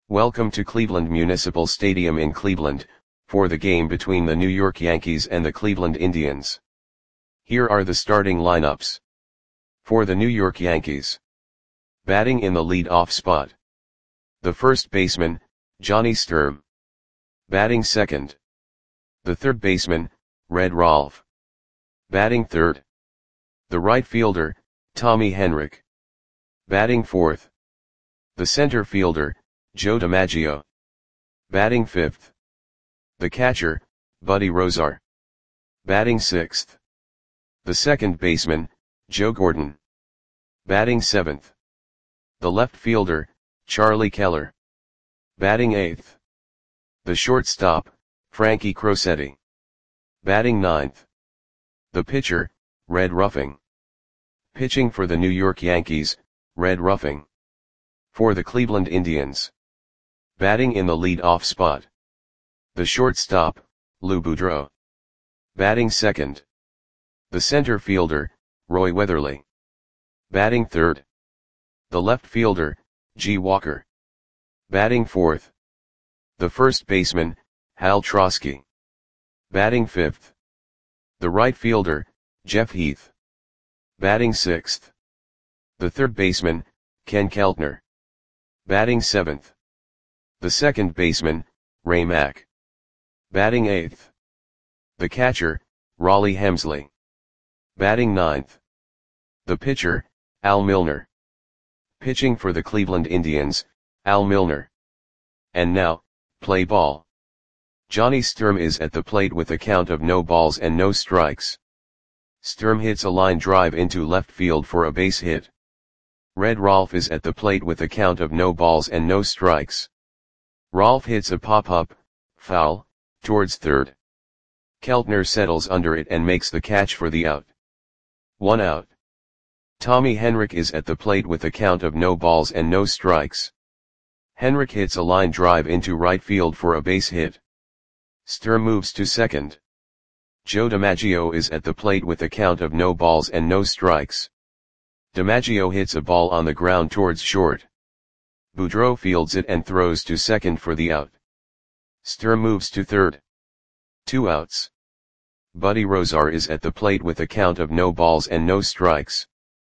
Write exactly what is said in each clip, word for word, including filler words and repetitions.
Welcome to Cleveland Municipal Stadium in Cleveland, for the game between the New York Yankees and the Cleveland Indians. Here are the starting lineups. For the New York Yankees. Batting in the lead-off spot. The first baseman, Johnny Sturm. Batting second. The third baseman, Red Rolfe. Batting third. The right fielder, Tommy Henrich. Batting fourth. The center fielder, Joe DiMaggio. Batting fifth. The catcher, Buddy Rozar. Batting sixth. The second baseman, Joe Gordon. Batting seventh. The left fielder, Charlie Keller. Batting eighth. The shortstop, Frankie Crosetti. Batting ninth. The pitcher, Red Ruffing. Pitching for the New York Yankees, Red Ruffing. For the Cleveland Indians. Batting in the lead-off spot. The shortstop, Lou Boudreau. Batting second. The center fielder, Roy Weatherly. Batting third. The left fielder, G. Walker. Batting fourth. The first baseman, Hal Trosky. Batting fifth. The right fielder, Jeff Heath. Batting sixth. The third baseman, Ken Keltner. Batting seventh. The second baseman, Ray Mack. Batting eighth. The catcher, Rollie Hemsley. Batting ninth. The pitcher, Al Milner. Pitching for the Cleveland Indians, Al Milner. And now, play ball. Johnny Sturm is at the plate with a count of no balls and no strikes. Sturm hits a line drive into left field for a base hit. Red Rolfe is at the plate with a count of no balls and no strikes. Rolfe hits a pop-up, foul, towards third. Keltner settles under it and makes the catch for the out. One out. Tommy Henrich is at the plate with a count of no balls and no strikes. Henrich hits a line drive into right field for a base hit. Sturm moves to second. Joe DiMaggio is at the plate with a count of no balls and no strikes. DiMaggio hits a ball on the ground towards short. Boudreau fields it and throws to second for the out. Sturm moves to third. Two outs. Buddy Rozar is at the plate with a count of no balls and no strikes.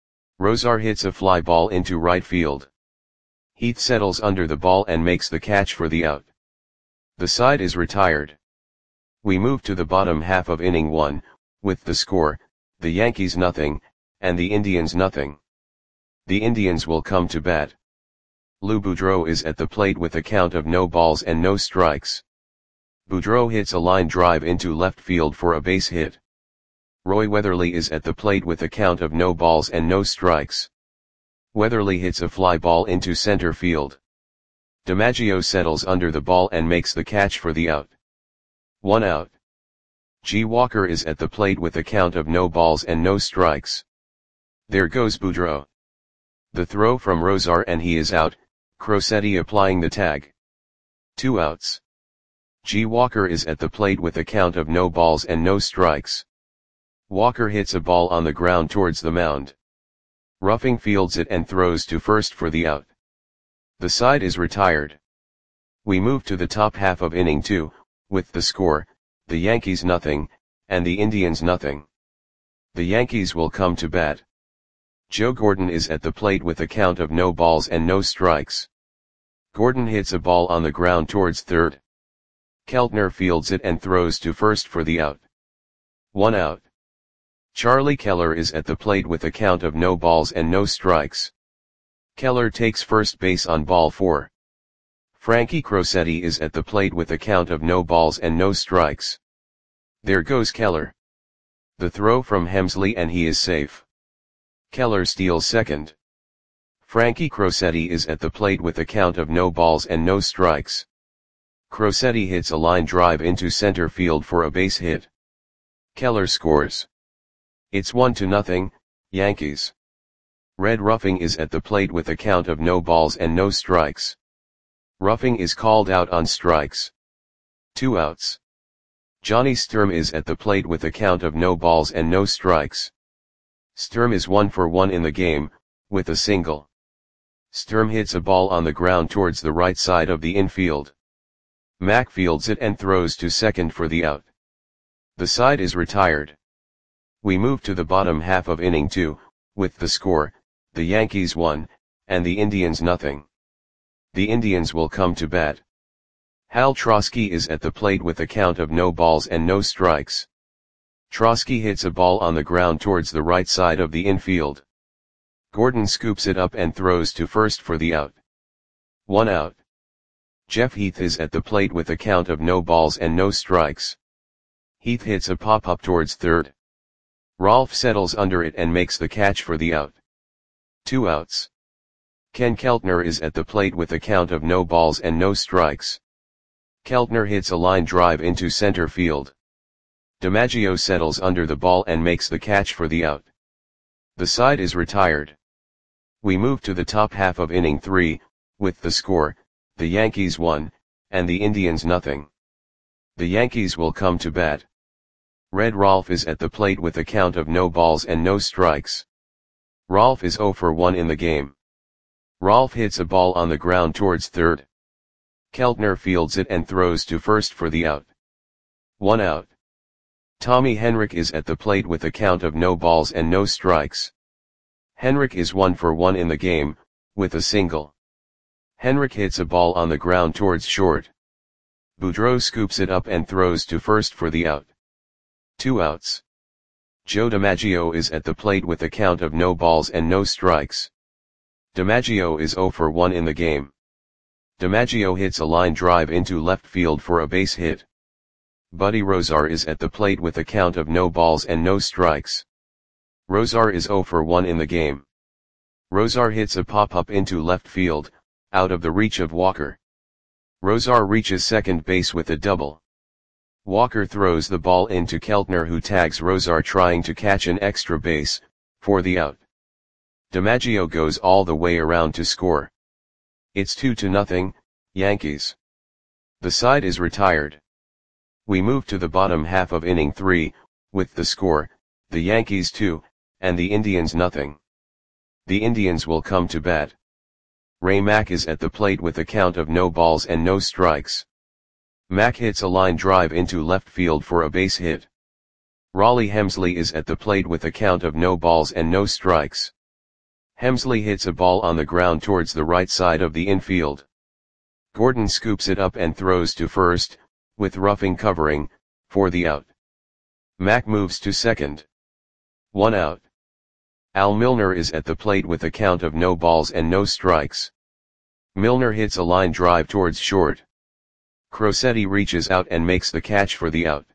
Rozar hits a fly ball into right field. Heath settles under the ball and makes the catch for the out. The side is retired. We move to the bottom half of inning one, with the score, the Yankees nothing, and the Indians nothing. The Indians will come to bat. Lou Boudreau is at the plate with a count of no balls and no strikes. Boudreau hits a line drive into left field for a base hit. Roy Weatherly is at the plate with a count of no balls and no strikes. Weatherly hits a fly ball into center field. DiMaggio settles under the ball and makes the catch for the out. One out. G. Walker is at the plate with a count of no balls and no strikes. There goes Boudreau. The throw from Rozar and he is out, Crosetti applying the tag. Two outs. G. Walker is at the plate with a count of no balls and no strikes. Walker hits a ball on the ground towards the mound. Ruffing fields it and throws to first for the out. The side is retired. We move to the top half of inning two, with the score, the Yankees nothing, and the Indians nothing. The Yankees will come to bat. Joe Gordon is at the plate with a count of no balls and no strikes. Gordon hits a ball on the ground towards third. Keltner fields it and throws to first for the out. One out. Charlie Keller is at the plate with a count of no balls and no strikes. Keller takes first base on ball four. Frankie Crosetti is at the plate with a count of no balls and no strikes. There goes Keller. The throw from Hemsley and he is safe. Keller steals second. Frankie Crosetti is at the plate with a count of no balls and no strikes. Crosetti hits a line drive into center field for a base hit. Keller scores. It's one to nothing, Yankees. Red Ruffing is at the plate with a count of no balls and no strikes. Ruffing is called out on strikes. Two outs. Johnny Sturm is at the plate with a count of no balls and no strikes. Sturm is one for one in the game, with a single. Sturm hits a ball on the ground towards the right side of the infield. Mack fields it and throws to second for the out. The side is retired. We move to the bottom half of inning two, with the score, the Yankees one, and the Indians nothing. The Indians will come to bat. Hal Trosky is at the plate with a count of no balls and no strikes. Trosky hits a ball on the ground towards the right side of the infield. Gordon scoops it up and throws to first for the out. One out. Jeff Heath is at the plate with a count of no balls and no strikes. Heath hits a pop-up towards third. Rolfe settles under it and makes the catch for the out. Two outs. Ken Keltner is at the plate with a count of no balls and no strikes. Keltner hits a line drive into center field. DiMaggio settles under the ball and makes the catch for the out. The side is retired. We move to the top half of inning three, with the score, the Yankees one, and the Indians nothing. The Yankees will come to bat. Red Rolfe is at the plate with a count of no balls and no strikes. Rolfe is oh for one in the game. Rolfe hits a ball on the ground towards third. Keltner fields it and throws to first for the out. One out. Tommy Henrich is at the plate with a count of no balls and no strikes. Henrich is one for one in the game, with a single. Henrich hits a ball on the ground towards short. Boudreau scoops it up and throws to first for the out. Two outs. Joe DiMaggio is at the plate with a count of no balls and no strikes. DiMaggio is oh for one in the game. DiMaggio hits a line drive into left field for a base hit. Buddy Rozar is at the plate with a count of no balls and no strikes. Rozar is oh for one in the game. Rozar hits a pop-up into left field, out of the reach of Walker. Rozar reaches second base with a double. Walker throws the ball into Keltner, who tags Rozar trying to catch an extra base, for the out. DiMaggio goes all the way around to score. It's two to nothing, Yankees. The side is retired. We move to the bottom half of inning three, with the score, the Yankees two, and the Indians nothing. The Indians will come to bat. Ray Mack is at the plate with a count of no balls and no strikes. Mack hits a line drive into left field for a base hit. Raleigh Hemsley is at the plate with a count of no balls and no strikes. Hemsley hits a ball on the ground towards the right side of the infield. Gordon scoops it up and throws to first, with roughing covering, for the out. Mack moves to second. One out. Al Milner is at the plate with a count of no balls and no strikes. Milner hits a line drive towards short. Crosetti reaches out and makes the catch for the out.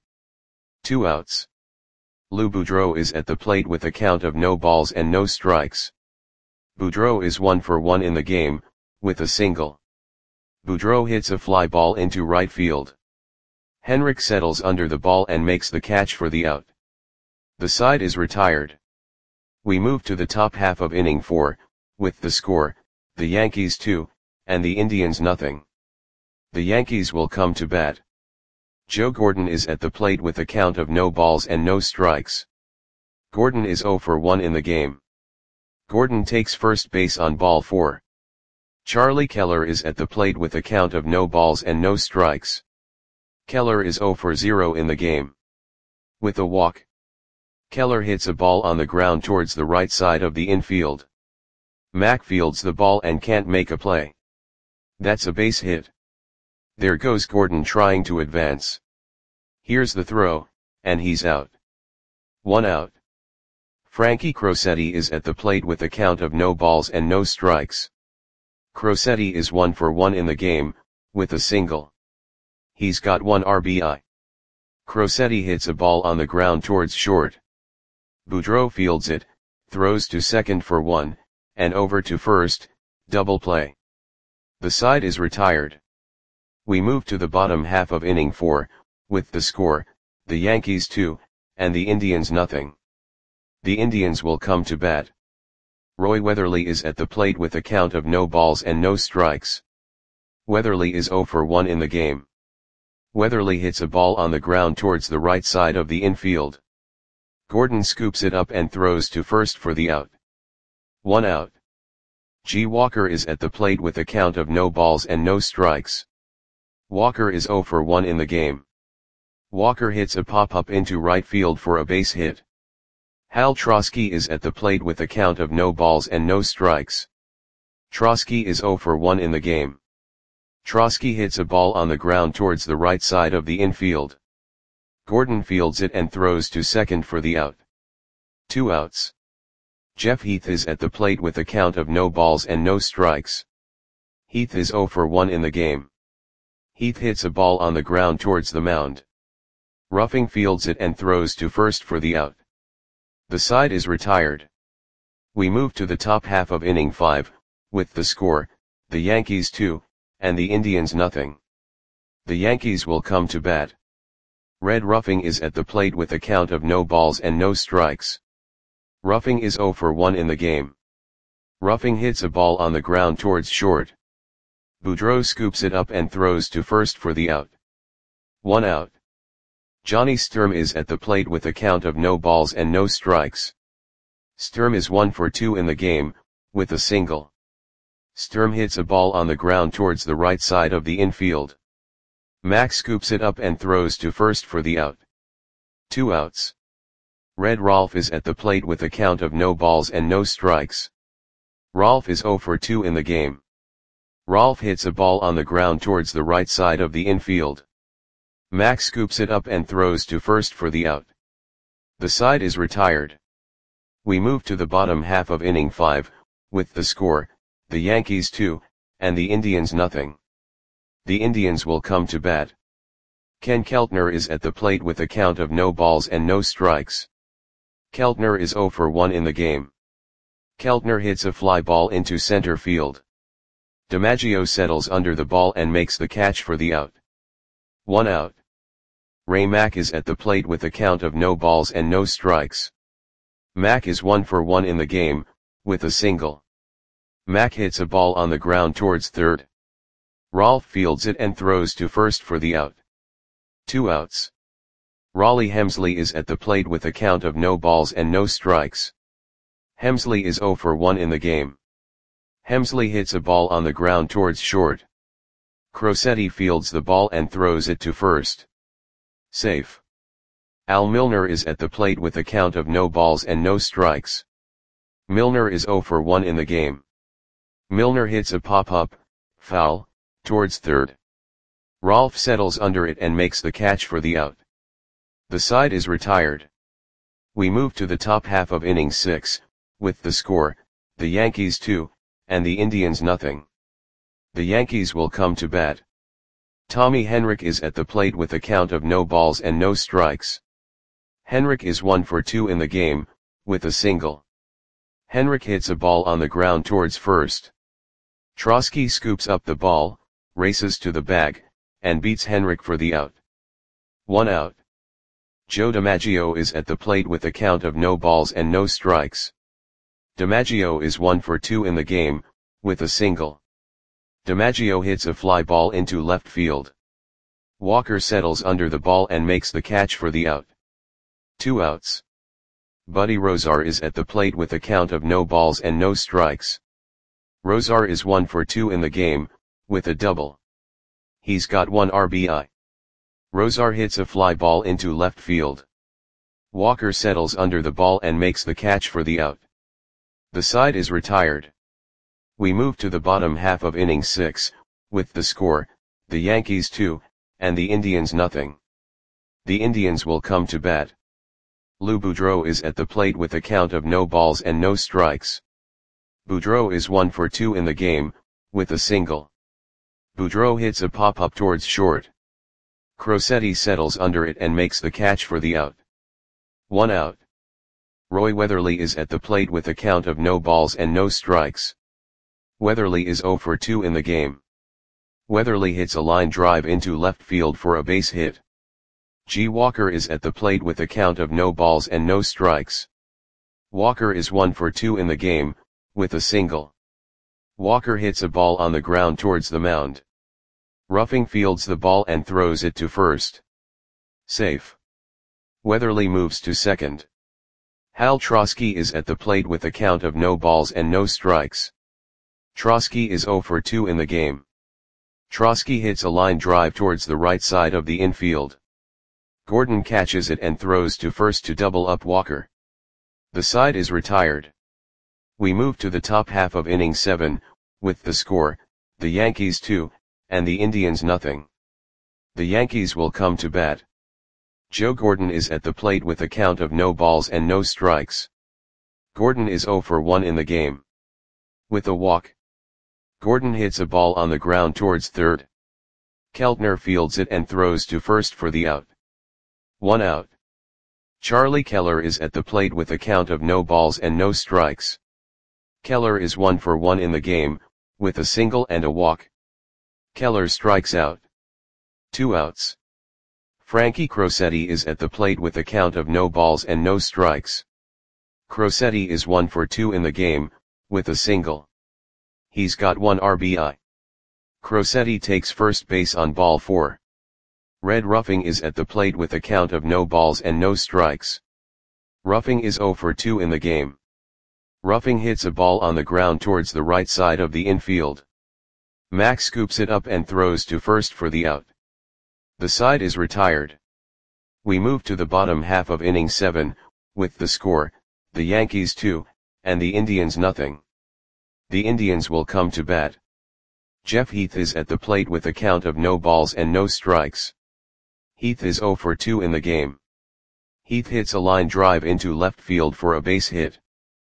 Two outs. Lou Boudreau is at the plate with a count of no balls and no strikes. Boudreau is one for one in the game, with a single. Boudreau hits a fly ball into right field. Henrich settles under the ball and makes the catch for the out. The side is retired. We move to the top half of inning four, with the score, the Yankees two, and the Indians nothing. The Yankees will come to bat. Joe Gordon is at the plate with a count of no balls and no strikes. Gordon is oh for one in the game. Gordon takes first base on ball four. Charlie Keller is at the plate with a count of no balls and no strikes. Keller is oh for zero in the game. With a walk. Keller hits a ball on the ground towards the right side of the infield. Mack fields the ball and can't make a play. That's a base hit. There goes Gordon trying to advance. Here's the throw, and he's out. One out. Frankie Crosetti is at the plate with a count of no balls and no strikes. Crosetti is one for one in the game, with a single. He's got one R B I. Crosetti hits a ball on the ground towards short. Boudreau fields it, throws to second for one, and over to first, double play. The side is retired. We move to the bottom half of inning four, with the score, the Yankees two, and the Indians nothing. The Indians will come to bat. Roy Weatherly is at the plate with a count of no balls and no strikes. Weatherly is oh for one in the game. Weatherly hits a ball on the ground towards the right side of the infield. Gordon scoops it up and throws to first for the out. One out. G. Walker is at the plate with a count of no balls and no strikes. Walker is zero for one in the game. Walker hits a pop-up into right field for a base hit. Hal Trosky is at the plate with a count of no balls and no strikes. Trosky is zero for one in the game. Trosky hits a ball on the ground towards the right side of the infield. Gordon fields it and throws to second for the out. Two outs. Jeff Heath is at the plate with a count of no balls and no strikes. Heath is zero for one in the game. Heath hits a ball on the ground towards the mound. Ruffing fields it and throws to first for the out. The side is retired. We move to the top half of inning five, with the score, the Yankees two, and the Indians nothing. The Yankees will come to bat. Red Ruffing is at the plate with a count of no balls and no strikes. Ruffing is zero for one in the game. Ruffing hits a ball on the ground towards short. Boudreau scoops it up and throws to first for the out. One out. Johnny Sturm is at the plate with a count of no balls and no strikes. Sturm is one for two in the game, with a single. Sturm hits a ball on the ground towards the right side of the infield. Mack scoops it up and throws to first for the out. Two outs. Red Rolf is at the plate with a count of no balls and no strikes. Rolf is zero for two in the game. Rolf hits a ball on the ground towards the right side of the infield. Mack scoops it up and throws to first for the out. The side is retired. We move to the bottom half of inning five, with the score, the Yankees two, and the Indians nothing. The Indians will come to bat. Ken Keltner is at the plate with a count of no balls and no strikes. Keltner is zero for one in the game. Keltner hits a fly ball into center field. DiMaggio settles under the ball and makes the catch for the out. One out. Ray Mack is at the plate with a count of no balls and no strikes. Mack is one for one in the game, with a single. Mack hits a ball on the ground towards third. Rolf fields it and throws to first for the out. Two outs. Raleigh Hemsley is at the plate with a count of no balls and no strikes. Hemsley is zero for one in the game. Hemsley hits a ball on the ground towards short. Crosetti fields the ball and throws it to first. Safe. Al Milner is at the plate with a count of no balls and no strikes. Milner is zero for one in the game. Milner hits a pop-up, foul, towards third. Rolf settles under it and makes the catch for the out. The side is retired. We move to the top half of inning six, with the score, the Yankees two, and the Indians nothing. The Yankees will come to bat. Tommy Henrich is at the plate with a count of no balls and no strikes. Henrich is one for two in the game, with a single. Henrich hits a ball on the ground towards first. Trosky scoops up the ball, races to the bag, and beats Henrich for the out. One out. Joe DiMaggio is at the plate with a count of no balls and no strikes. DiMaggio is one for two in the game, with a single. DiMaggio hits a fly ball into left field. Walker settles under the ball and makes the catch for the out. Two outs. Buddy Rozar is at the plate with a count of no balls and no strikes. Rozar is one for two in the game, with a double. He's got one R B I. Rozar hits a fly ball into left field. Walker settles under the ball and makes the catch for the out. The side is retired. We move to the bottom half of inning six, with the score, the Yankees two, and the Indians nothing. The Indians will come to bat. Lou Boudreau is at the plate with a count of no balls and no strikes. Boudreau is one for two in the game, with a single. Boudreau hits a pop-up towards short. Crosetti settles under it and makes the catch for the out. One out. Roy Weatherly is at the plate with a count of no balls and no strikes. Weatherly is zero for two in the game. Weatherly hits a line drive into left field for a base hit. G. Walker is at the plate with a count of no balls and no strikes. Walker is one for two in the game, with a single. Walker hits a ball on the ground towards the mound. Ruffing fields the ball and throws it to first. Safe. Weatherly moves to second. Hal Trosky is at the plate with a count of no balls and no strikes. Trotsky is zero for two in the game. Trotsky hits a line drive towards the right side of the infield. Gordon catches it and throws to first to double up Walker. The side is retired. We move to the top half of inning seven, with the score, the Yankees two, and the Indians nothing. The Yankees will come to bat. Joe Gordon is at the plate with a count of no balls and no strikes. Gordon is zero for one in the game. With a walk. Gordon hits a ball on the ground towards third. Keltner fields it and throws to first for the out. One out. Charlie Keller is at the plate with a count of no balls and no strikes. Keller is one for one in the game, with a single and a walk. Keller strikes out. Two outs. Frankie Crosetti is at the plate with a count of no balls and no strikes. Crosetti is one for two in the game, with a single. He's got one R B I. Crosetti takes first base on ball four. Red Ruffing is at the plate with a count of no balls and no strikes. Ruffing is zero for two in the game. Ruffing hits a ball on the ground towards the right side of the infield. Max scoops it up and throws to first for the out. The side is retired. We move to the bottom half of inning seven, with the score, the Yankees two, and the Indians nothing. The Indians will come to bat. Jeff Heath is at the plate with a count of no balls and no strikes. Heath is zero for two in the game. Heath hits a line drive into left field for a base hit.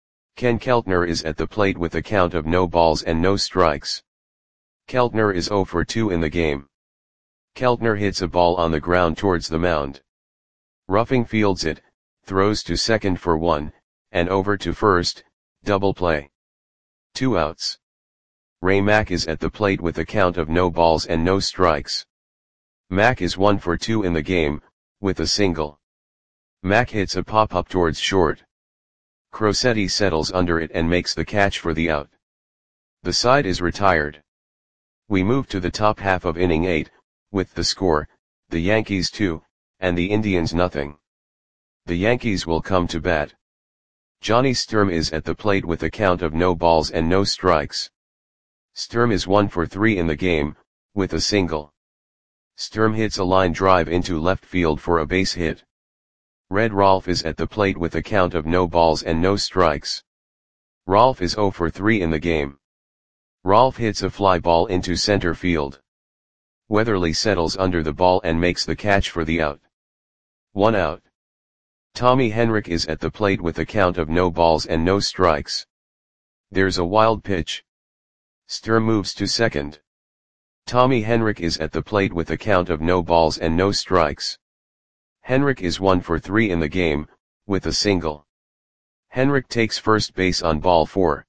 Ken Keltner is at the plate with a count of no balls and no strikes. Keltner is zero for two in the game. Keltner hits a ball on the ground towards the mound. Ruffing fields it, throws to second for one, and over to first, double play. Two outs. Ray Mack is at the plate with a count of no balls and no strikes. Mack is one for two in the game, with a single. Mack hits a pop-up towards short. Crosetti settles under it and makes the catch for the out. The side is retired. We move to the top half of inning eight, with the score, the Yankees two, and the Indians nothing. The Yankees will come to bat. Johnny Sturm is at the plate with a count of no balls and no strikes. Sturm is one for three in the game, with a single. Sturm hits a line drive into left field for a base hit. Red Rolfe is at the plate with a count of no balls and no strikes. Rolfe is zero for three in the game. Rolfe hits a fly ball into center field. Weatherly settles under the ball and makes the catch for the out. One out. Tommy Henrich is at the plate with a count of no balls and no strikes. There's a wild pitch. Sturm moves to second. Tommy Henrich is at the plate with a count of no balls and no strikes. Henrich is one for three in the game, with a single. Henrich takes first base on ball four.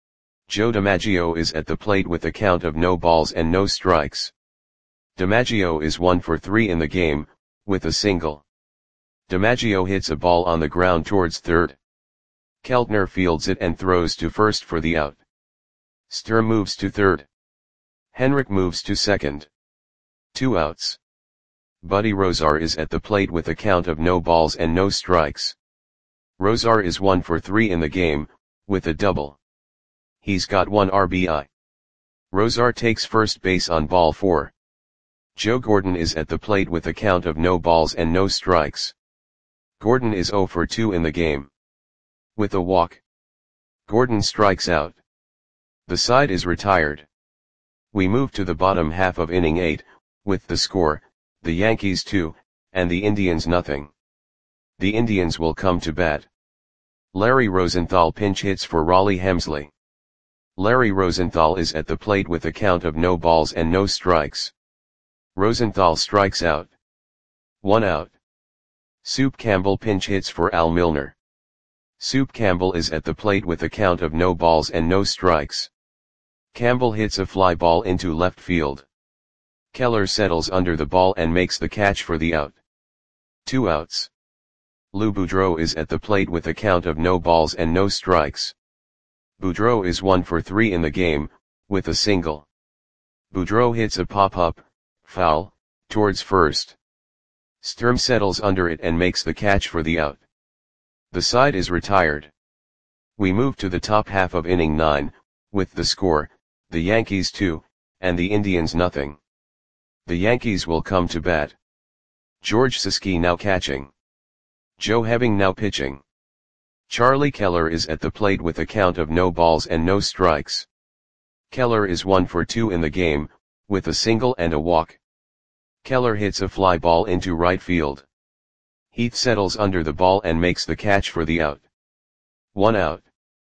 Joe DiMaggio is at the plate with a count of no balls and no strikes. DiMaggio is one for three in the game, with a single. DiMaggio hits a ball on the ground towards third. Keltner fields it and throws to first for the out. Sturm moves to third. Henrich moves to second. Two outs. Buddy Rozar is at the plate with a count of no balls and no strikes. Rozar is one for three in the game, with a double. He's got one R B I. Rozar takes first base on ball four. Joe Gordon is at the plate with a count of no balls and no strikes. Gordon is zero for two in the game. With a walk. Gordon strikes out. The side is retired. We move to the bottom half of inning eight, with the score, the Yankees two, and the Indians nothing. The Indians will come to bat. Larry Rosenthal pinch hits for Raleigh Hemsley. Larry Rosenthal is at the plate with a count of no balls and no strikes. Rosenthal strikes out. One out. Soup Campbell pinch hits for Al Milner. Soup Campbell is at the plate with a count of no balls and no strikes. Campbell hits a fly ball into left field. Keller settles under the ball and makes the catch for the out. Two outs. Lou Boudreau is at the plate with a count of no balls and no strikes. Boudreau is one for three in the game, with a single. Boudreau hits a pop-up, foul, towards first. Sturm settles under it and makes the catch for the out. The side is retired. We move to the top half of inning nine, with the score, the Yankees two, and the Indians nothing. The Yankees will come to bat. George Suski now catching. Joe Heving now pitching. Charlie Keller is at the plate with a count of no balls and no strikes. Keller is one for two in the game, with a single and a walk. Keller hits a fly ball into right field. Heath settles under the ball and makes the catch for the out. One out.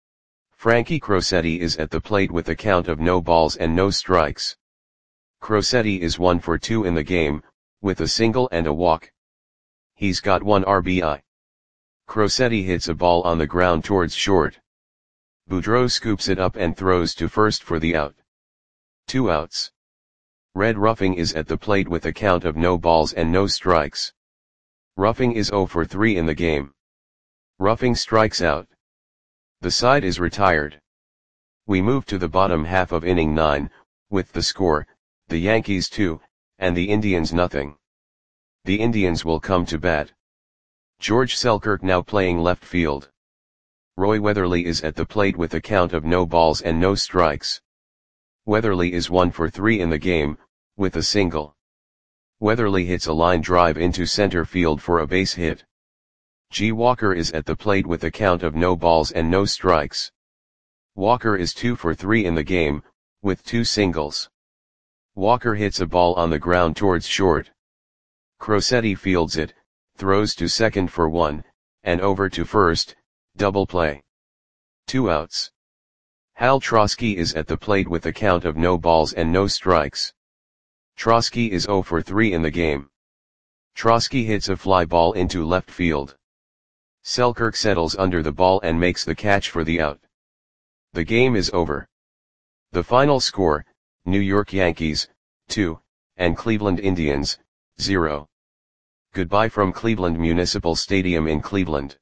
Frankie Crosetti is at the plate with a count of no balls and no strikes. Crosetti is one for two in the game, with a single and a walk. He's got one R B I. Crosetti hits a ball on the ground towards short. Boudreau scoops it up and throws to first for the out. Two outs. Red Ruffing is at the plate with a count of no balls and no strikes. Ruffing is zero for three in the game. Ruffing strikes out. The side is retired. We move to the bottom half of inning nine, with the score, the Yankees two, and the Indians nothing. The Indians will come to bat. George Selkirk now playing left field. Roy Weatherly is at the plate with a count of no balls and no strikes. Weatherly is one for three in the game, with a single. Weatherly hits a line drive into center field for a base hit. G. Walker is at the plate with a count of no balls and no strikes. Walker is two for three in the game, with two singles. Walker hits a ball on the ground towards short. Crosetti fields it, throws to second for one, and over to first, double play. Two outs. Hal Trosky is at the plate with a count of no balls and no strikes. Trosky is zero for three in the game. Trosky hits a fly ball into left field. Selkirk settles under the ball and makes the catch for the out. The game is over. The final score, New York Yankees, two, and Cleveland Indians, zero. Goodbye from Cleveland Municipal Stadium in Cleveland.